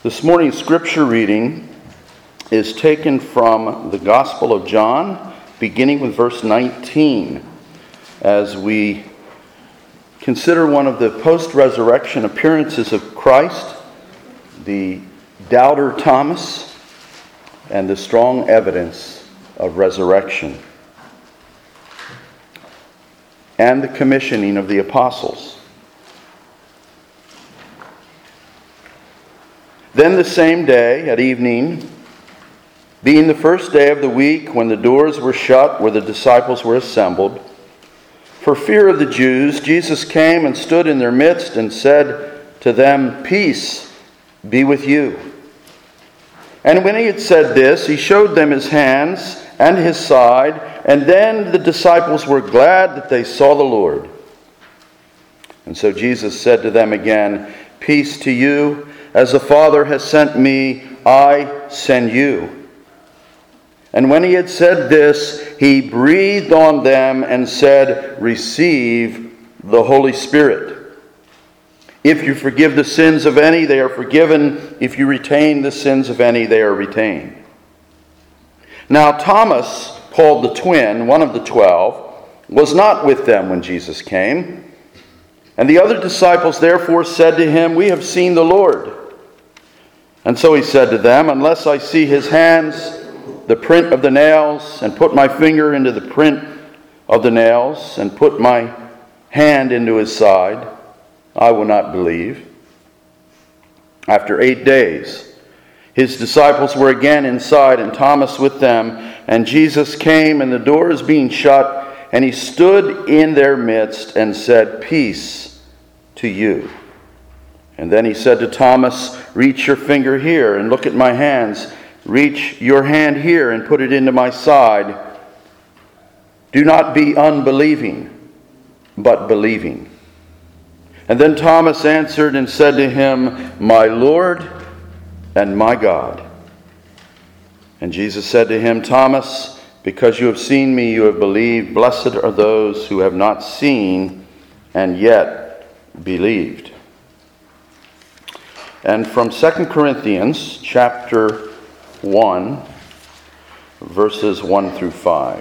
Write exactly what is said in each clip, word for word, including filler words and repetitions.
This morning's scripture reading is taken from the Gospel of John, beginning with verse nineteen, as we consider one of the post-resurrection appearances of Christ, the doubter Thomas, and the strong evidence of resurrection, and the commissioning of the apostles. Then the same day, at evening, being the first day of the week, when the doors were shut where the disciples were assembled, for fear of the Jews, Jesus came and stood in their midst and said to them, "Peace be with you." And when he had said this, he showed them his hands and his side, and then the disciples were glad that they saw the Lord. And so Jesus said to them again, "Peace to you. As the Father has sent me, I send you." And when he had said this, he breathed on them and said, "Receive the Holy Spirit. If you forgive the sins of any, they are forgiven. If you retain the sins of any, they are retained." Now Thomas, called the twin, one of the twelve, was not with them when Jesus came. And the other disciples therefore said to him, "We have seen the Lord." And so he said to them, "Unless I see his hands, the print of the nails, and put my finger into the print of the nails, and put my hand into his side, I will not believe." After eight days, his disciples were again inside, and Thomas with them. And Jesus came, and the doors being shut, and he stood in their midst and said, "Peace to you." And then he said to Thomas, "Reach your finger here and look at my hands. Reach your hand here and put it into my side. Do not be unbelieving, but believing." And then Thomas answered and said to him, "My Lord and my God." And Jesus said to him, "Thomas, because you have seen me, you have believed. Blessed are those who have not seen and yet believed." And from Second Corinthians chapter one, verses one through five.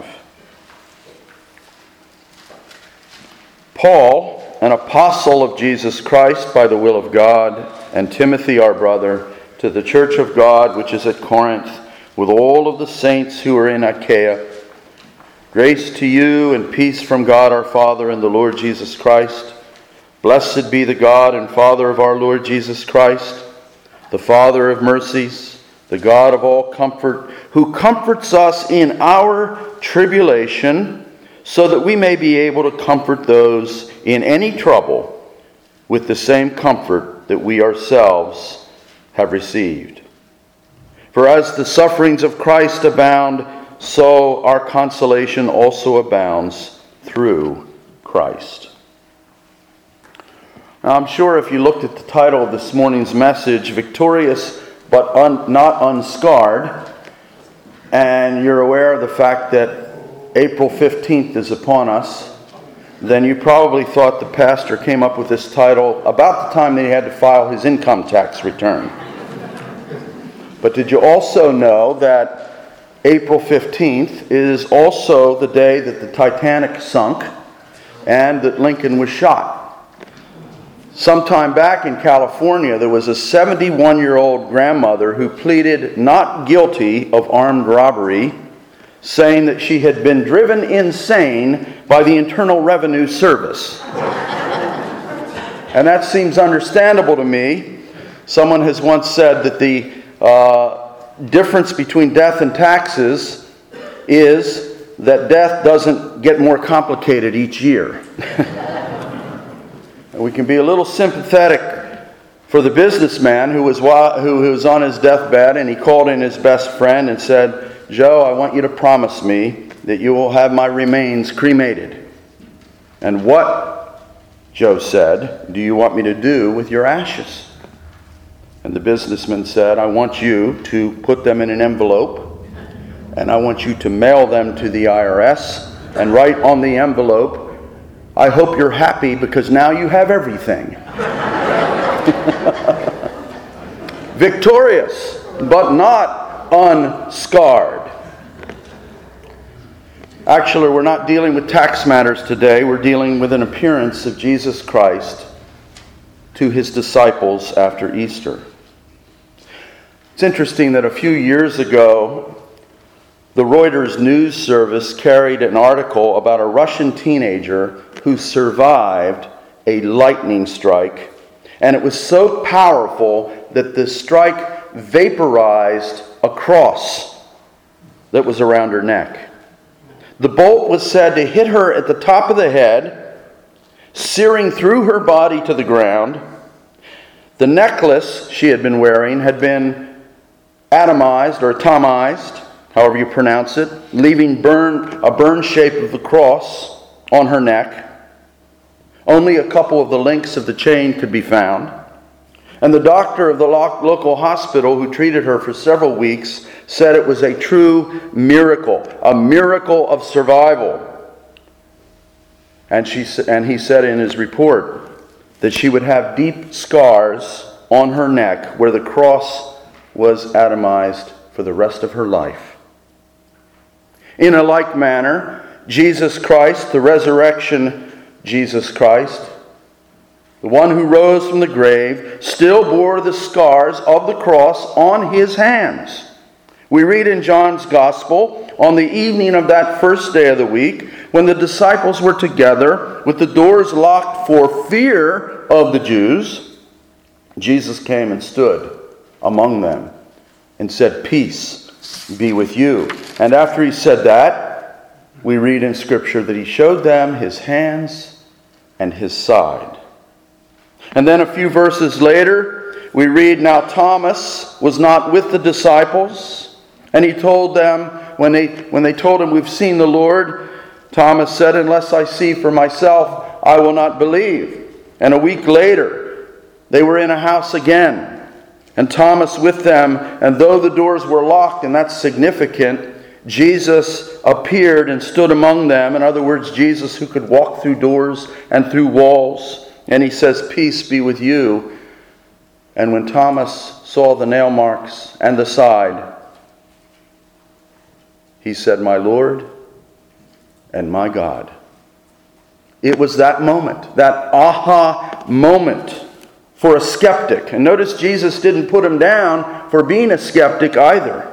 Paul, an apostle of Jesus Christ by the will of God, and Timothy our brother, to the church of God which is at Corinth, with all of the saints who are in Achaia, grace to you and peace from God our Father and the Lord Jesus Christ. Blessed be the God and Father of our Lord Jesus Christ, the Father of mercies, the God of all comfort, who comforts us in our tribulation, so that we may be able to comfort those in any trouble with the same comfort that we ourselves have received. For as the sufferings of Christ abound, so our consolation also abounds through Christ. Now, I'm sure if you looked at the title of this morning's message, "Victorious but un- not Unscarred," and you're aware of the fact that April fifteenth is upon us, then you probably thought the pastor came up with this title about the time that he had to file his income tax return. But did you also know that April fifteenth is also the day that the Titanic sunk and that Lincoln was shot? Sometime back in California, there was a seventy-one-year-old grandmother who pleaded not guilty of armed robbery, saying that she had been driven insane by the Internal Revenue Service. And that seems understandable to me. Someone has once said that the uh, difference between death and taxes is that death doesn't get more complicated each year. We can be a little sympathetic for the businessman who was who was on his deathbed, and he called in his best friend and said, "Joe, I want you to promise me that you will have my remains cremated." "And what," Joe said, "do you want me to do with your ashes?" And the businessman said, "I want you to put them in an envelope, and I want you to mail them to the I R S and write on the envelope, 'I hope you're happy because now you have everything.'" victorious, but not unscarred. Actually, we're not dealing with tax matters today. We're dealing with an appearance of Jesus Christ to his disciples after Easter. It's interesting that a few years ago, the Reuters news service carried an article about a Russian teenager who survived a lightning strike. And it was so powerful that the strike vaporized a cross that was around her neck. The bolt was said to hit her at the top of the head, searing through her body to the ground. The necklace she had been wearing had been atomized or atomized, however you pronounce it, leaving burn, a burn shape of the cross on her neck. Only a couple of the links of the chain could be found. And the doctor of the lo- local hospital who treated her for several weeks said it was a true miracle, a miracle of survival. And she and he said in his report that she would have deep scars on her neck where the cross was atomized for the rest of her life. In a like manner, Jesus Christ, the resurrection Jesus Christ, the one who rose from the grave, still bore the scars of the cross on his hands. We read in John's Gospel, on the evening of that first day of the week, when the disciples were together with the doors locked for fear of the Jews, Jesus came and stood among them and said, "Peace be with you." And after he said that, we read in Scripture that he showed them his hands and his side. And then a few verses later, we read, "Now Thomas was not with the disciples, and he told them, when they, when they told him, 'We've seen the Lord,' Thomas said, 'Unless I see for myself, I will not believe.' And a week later, they were in a house again, and Thomas with them, and though the doors were locked," and that's significant, Jesus appeared and stood among them. In other words, Jesus who could walk through doors and through walls. And he says, "Peace be with you." And when Thomas saw the nail marks and the side, he said, "My Lord and my God." It was that moment, that aha moment for a skeptic. And notice Jesus didn't put him down for being a skeptic either.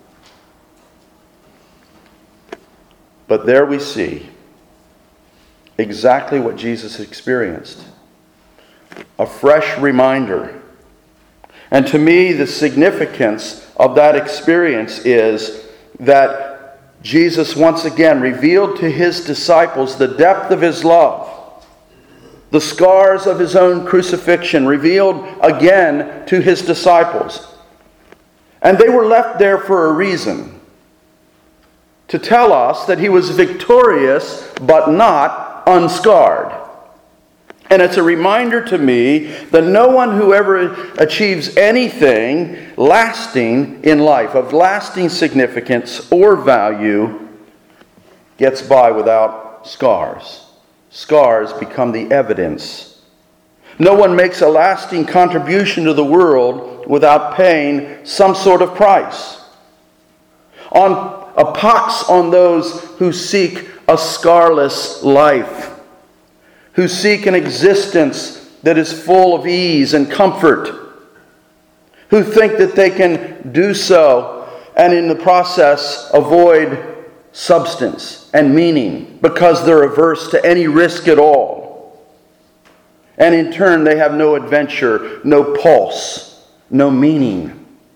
But there we see exactly what Jesus experienced. A fresh reminder. And to me, the significance of that experience is that Jesus once again revealed to his disciples the depth of his love. The scars of his own crucifixion revealed again to his disciples. And they were left there for a reason. To tell us that he was victorious but not unscarred. And it's a reminder to me that no one who ever achieves anything lasting in life, of lasting significance or value, gets by without scars. Scars become the evidence. No one makes a lasting contribution to the world without paying some sort of price. On A pox on those who seek a scarless life, who seek an existence that is full of ease and comfort, who think that they can do so and in the process avoid substance and meaning because they're averse to any risk at all. And in turn, they have no adventure, no pulse, no meaning.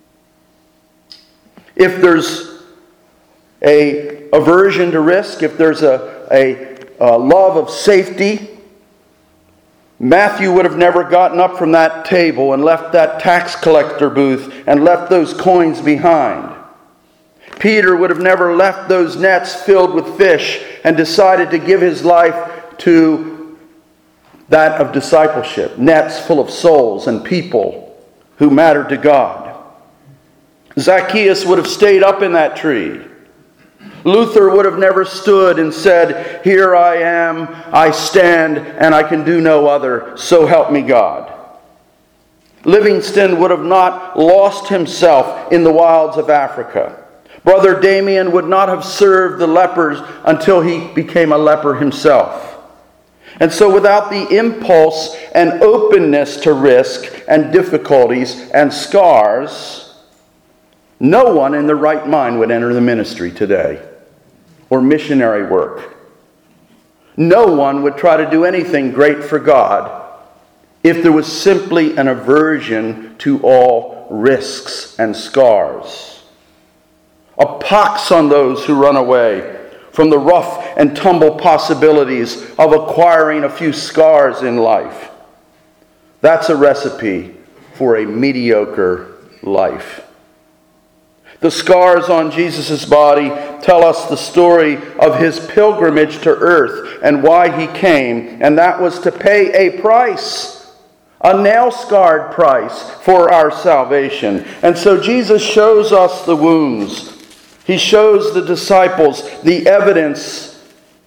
If there's a aversion to risk, if there's a, a, a love of safety, Matthew would have never gotten up from that table and left that tax collector booth and left those coins behind. Peter would have never left those nets filled with fish and decided to give his life to that of discipleship, nets full of souls and people who mattered to God. Zacchaeus would have stayed up in that tree. Luther would have never stood and said, "Here I am, I stand, and I can do no other, so help me God." Livingstone would have not lost himself in the wilds of Africa. Brother Damien would not have served the lepers until he became a leper himself. And so without the impulse and openness to risk and difficulties and scars, no one in their right mind would enter the ministry today or missionary work. No one would try to do anything great for God if there was simply an aversion to all risks and scars. A pox on those who run away from the rough and tumble possibilities of acquiring a few scars in life. That's a recipe for a mediocre life. The scars on Jesus' body tell us the story of his pilgrimage to earth and why he came, and that was to pay a price, a nail-scarred price for our salvation. And so Jesus shows us the wounds. He shows the disciples the evidence.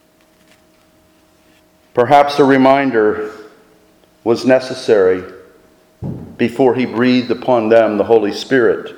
Perhaps a reminder was necessary before he breathed upon them the Holy Spirit.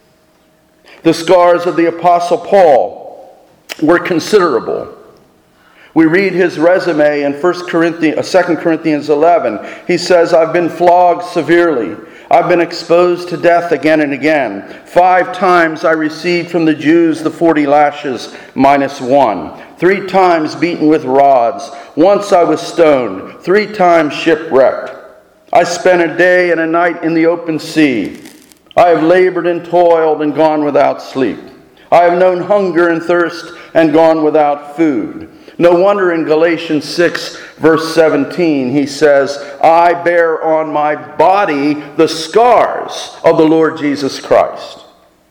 The scars of the Apostle Paul were considerable. We read his resume in First Corinthians, Second Corinthians eleven. He says, I've been flogged severely. I've been exposed to death again and again. Five times I received from the Jews the forty lashes minus one. Three times beaten with rods. Once I was stoned. Three times shipwrecked. I spent a day and a night in the open sea. I have labored and toiled and gone without sleep. I have known hunger and thirst and gone without food. No wonder in Galatians six, verse seventeen, he says, I bear on my body the scars of the Lord Jesus Christ.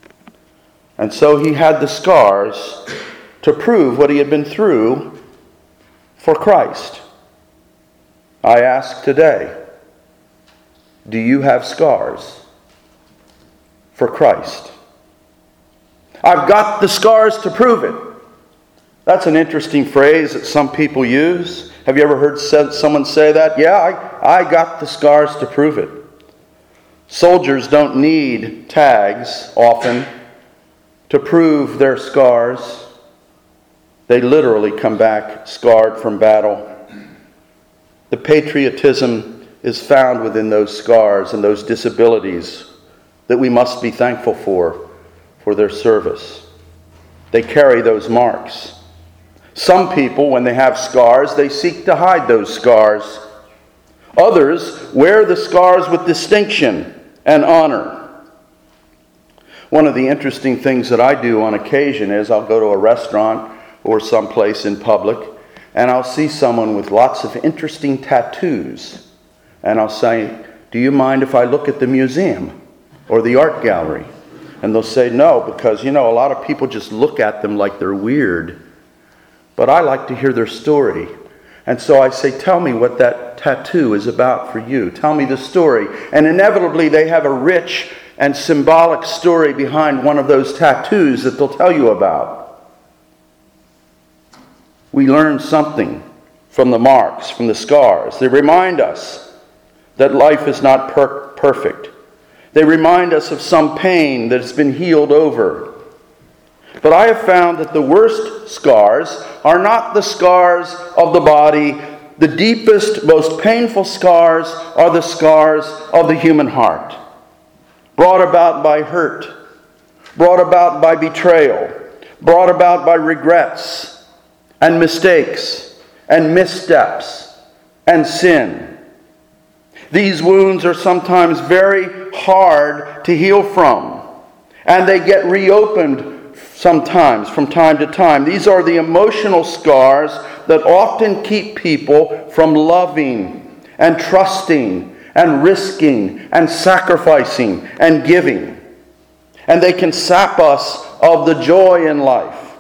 And so he had the scars to prove what he had been through for Christ. I ask today, do you have scars for Christ? I've got the scars to prove it. That's an interesting phrase that some people use. Have you ever heard someone say that? Yeah, I, I got the scars to prove it. Soldiers don't need tags often to prove their scars. They literally come back scarred from battle. The patriotism is found within those scars and those disabilities that we must be thankful for, for their service. They carry those marks. Some people, when they have scars, they seek to hide those scars. Others wear the scars with distinction and honor. One of the interesting things that I do on occasion is I'll go to a restaurant or someplace in public, and I'll see someone with lots of interesting tattoos. And I'll say, do you mind if I look at the museum or the art gallery? And they'll say no, because, you know, a lot of people just look at them like they're weird. But I like to hear their story. And so I say, tell me what that tattoo is about for you. Tell me the story. And inevitably they have a rich and symbolic story behind one of those tattoos that they'll tell you about. We learn something from the marks, from the scars. They remind us that life is not per- perfect. They remind us of some pain that has been healed over. But I have found that the worst scars are not the scars of the body. The deepest, most painful scars are the scars of the human heart, brought about by hurt, brought about by betrayal, brought about by regrets and mistakes and missteps and sin. These wounds are sometimes very hard to heal from, and they get reopened sometimes, from time to time. These are the emotional scars that often keep people from loving and trusting and risking and sacrificing and giving. And they can sap us of the joy in life.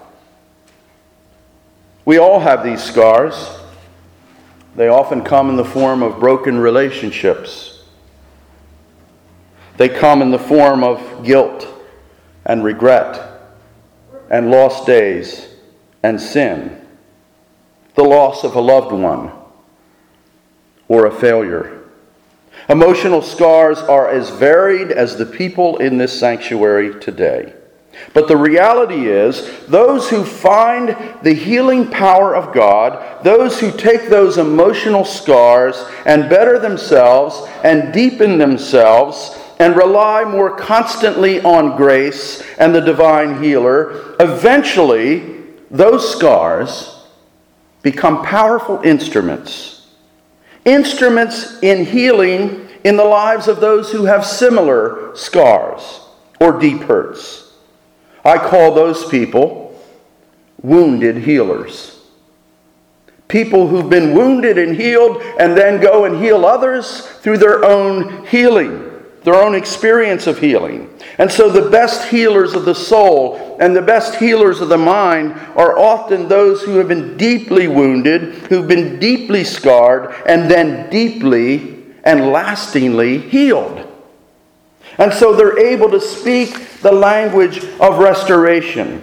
We all have these scars. They often come in the form of broken relationships. They come in the form of guilt and regret and lost days and sin, the loss of a loved one or a failure. Emotional scars are as varied as the people in this sanctuary today. But the reality is, those who find the healing power of God, those who take those emotional scars and better themselves and deepen themselves and rely more constantly on grace and the divine healer, eventually those scars become powerful instruments. Instruments in healing in the lives of those who have similar scars or deep hurts. I call those people wounded healers. People who've been wounded and healed and then go and heal others through their own healing, their own experience of healing. And so the best healers of the soul and the best healers of the mind are often those who have been deeply wounded, who've been deeply scarred, and then deeply and lastingly healed. And so they're able to speak the language of restoration.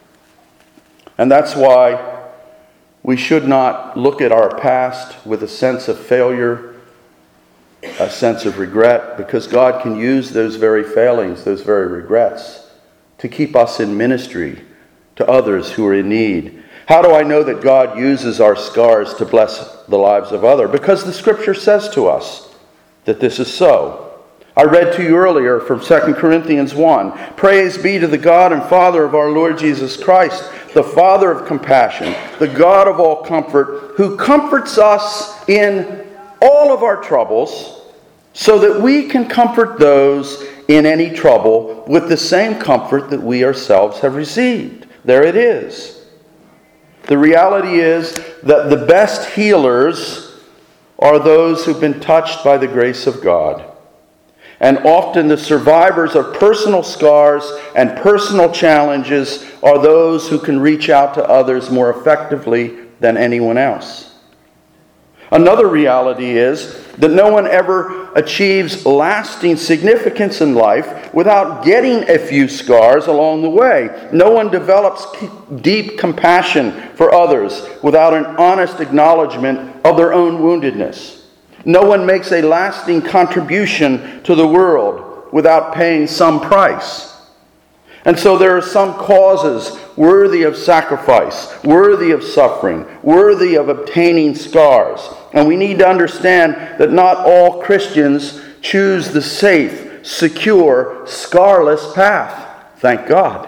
And that's why we should not look at our past with a sense of failure, a sense of regret, because God can use those very failings, those very regrets, to keep us in ministry to others who are in need. How do I know that God uses our scars to bless the lives of others? Because the Scripture says to us that this is so. I read to you earlier from Second Corinthians one. Praise be to the God and Father of our Lord Jesus Christ, the Father of compassion, the God of all comfort, who comforts us in all of our troubles, so that we can comfort those in any trouble with the same comfort that we ourselves have received. There it is. The reality is that the best healers are those who've been touched by the grace of God. And often the survivors of personal scars and personal challenges are those who can reach out to others more effectively than anyone else. Another reality is that no one ever achieves lasting significance in life without getting a few scars along the way. No one develops deep compassion for others without an honest acknowledgement of their own woundedness. No one makes a lasting contribution to the world without paying some price. And so there are some causes worthy of sacrifice, worthy of suffering, worthy of obtaining scars. And we need to understand that not all Christians choose the safe, secure, scarless path. Thank God.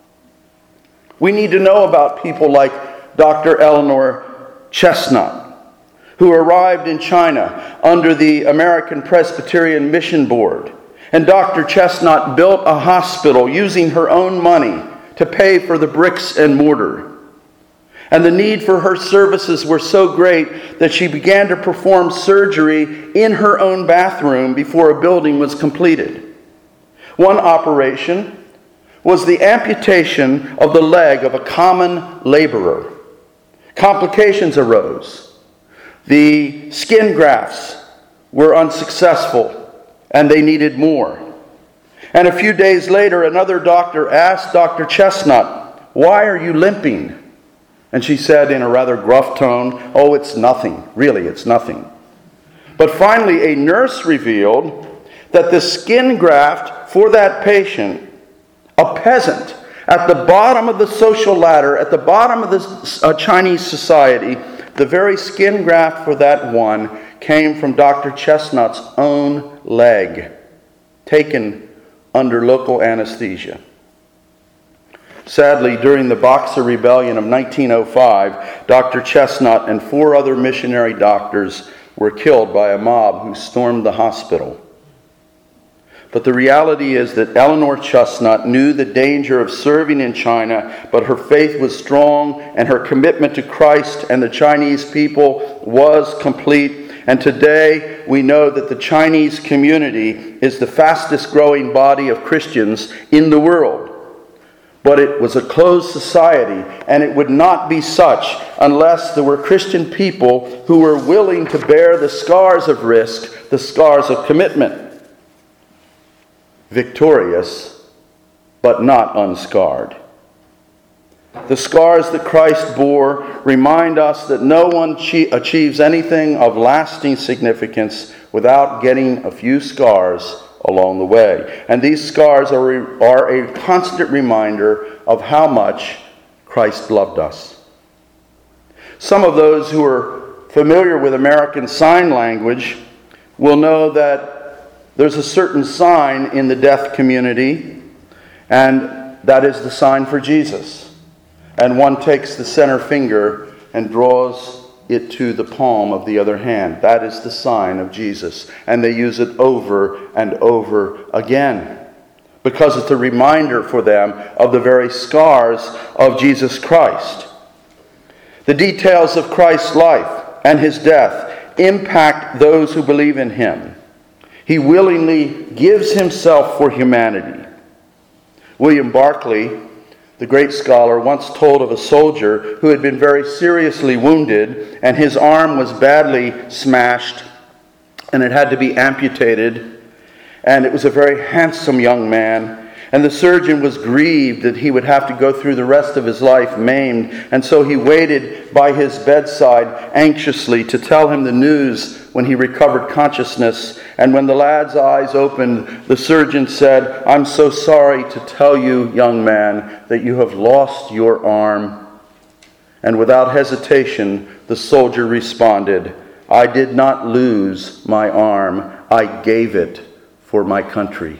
We need to know about people like Doctor Eleanor Chestnut, who arrived in China under the American Presbyterian Mission Board. And Doctor Chestnut built a hospital using her own money to pay for the bricks and mortar. And the need for her services were so great that she began to perform surgery in her own bathroom before a building was completed. One operation was the amputation of the leg of a common laborer. Complications arose. The skin grafts were unsuccessful, and they needed more. And a few days later, another doctor asked Doctor Chestnut, "Why are you limping?" And she said in a rather gruff tone, "Oh, it's nothing. Really, it's nothing." But finally, a nurse revealed that the skin graft for that patient, a peasant, at the bottom of the social ladder, at the bottom of the uh, Chinese society, the very skin graft for that one came from Doctor Chestnut's own leg, taken under local anesthesia. Sadly, during the Boxer Rebellion of nineteen oh five, Doctor Chestnut and four other missionary doctors were killed by a mob who stormed the hospital. But the reality is that Eleanor Chestnut knew the danger of serving in China, but her faith was strong and her commitment to Christ and the Chinese people was complete. And today we know that the Chinese community is the fastest growing body of Christians in the world. But it was a closed society, and it would not be such unless there were Christian people who were willing to bear the scars of risk, the scars of commitment. Victorious, but not unscarred. The scars that Christ bore remind us that no one achieves anything of lasting significance without getting a few scars along the way. And these scars are, are a constant reminder of how much Christ loved us. Some of those who are familiar with American Sign Language will know that there's a certain sign in the deaf community, and that is the sign for Jesus. And one takes the center finger and draws it to the palm of the other hand. That is the sign of Jesus. And they use it over and over again because it's a reminder for them of the very scars of Jesus Christ. The details of Christ's life and his death impact those who believe in him. He willingly gives himself for humanity. William Barclay, the great scholar, once told of a soldier who had been very seriously wounded and his arm was badly smashed and it had to be amputated. And it was a very handsome young man. And the surgeon was grieved that he would have to go through the rest of his life maimed. And so he waited by his bedside anxiously to tell him the news when he recovered consciousness. And when the lad's eyes opened, the surgeon said, "I'm so sorry to tell you, young man, that you have lost your arm." And without hesitation, the soldier responded, "I did not lose my arm. I gave it for my country."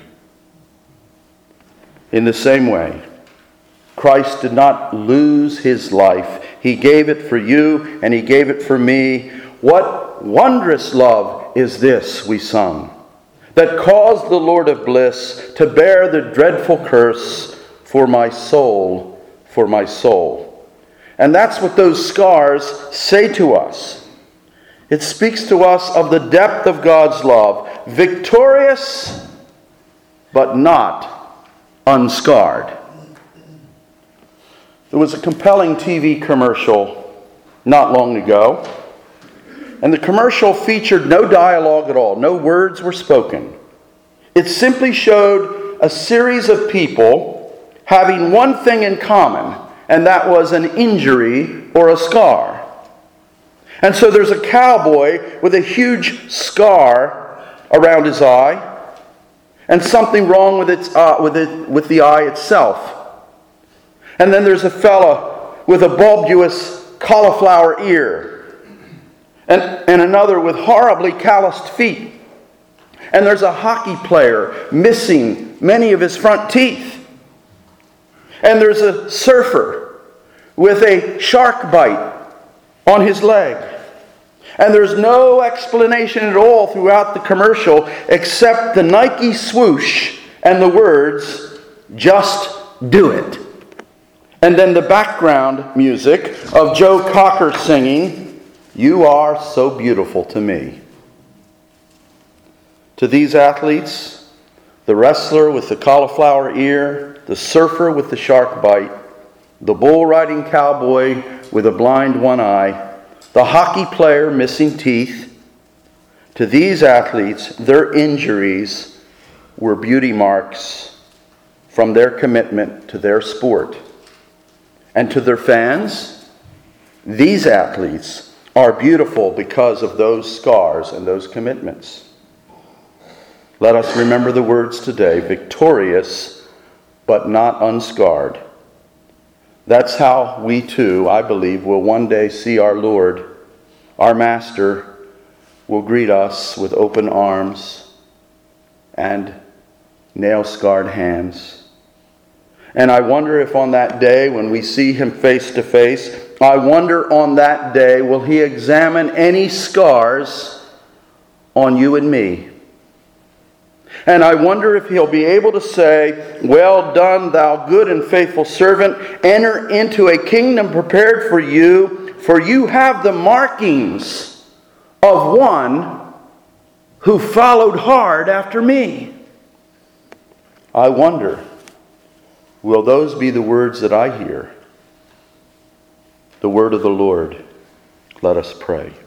In the same way, Christ did not lose his life. He gave it for you and he gave it for me. What wondrous love is this, we sung, that caused the Lord of bliss to bear the dreadful curse for my soul, for my soul. And that's what those scars say to us. It speaks to us of the depth of God's love, victorious but not unscarred. There was a compelling T V commercial not long ago, and the commercial featured no dialogue at all. No words were spoken. It simply showed a series of people having one thing in common, and that was an injury or a scar. And so there's a cowboy with a huge scar around his eye, and something wrong with its uh, with it with the eye itself. And then there's a fella with a bulbous cauliflower ear, and, and another with horribly calloused feet. And there's a hockey player missing many of his front teeth. And there's a surfer with a shark bite on his leg. And there's no explanation at all throughout the commercial except the Nike swoosh and the words, "Just do it." And then the background music of Joe Cocker singing, "You are so beautiful to me." To these athletes, the wrestler with the cauliflower ear, the surfer with the shark bite, the bull riding cowboy with a blind one eye, the hockey player missing teeth, to these athletes, their injuries were beauty marks from their commitment to their sport. And to their fans, these athletes are beautiful because of those scars and those commitments. Let us remember the words today, victorious but not unscarred. That's how we too, I believe, will one day see our Lord. Our Master will greet us with open arms and nail-scarred hands. And I wonder if on that day when we see him face to face, I wonder on that day, will he examine any scars on you and me? And I wonder if he'll be able to say, "Well done, thou good and faithful servant. Enter into a kingdom prepared for you, for you have the markings of one who followed hard after me." I wonder, will those be the words that I hear? The word of the Lord. Let us pray.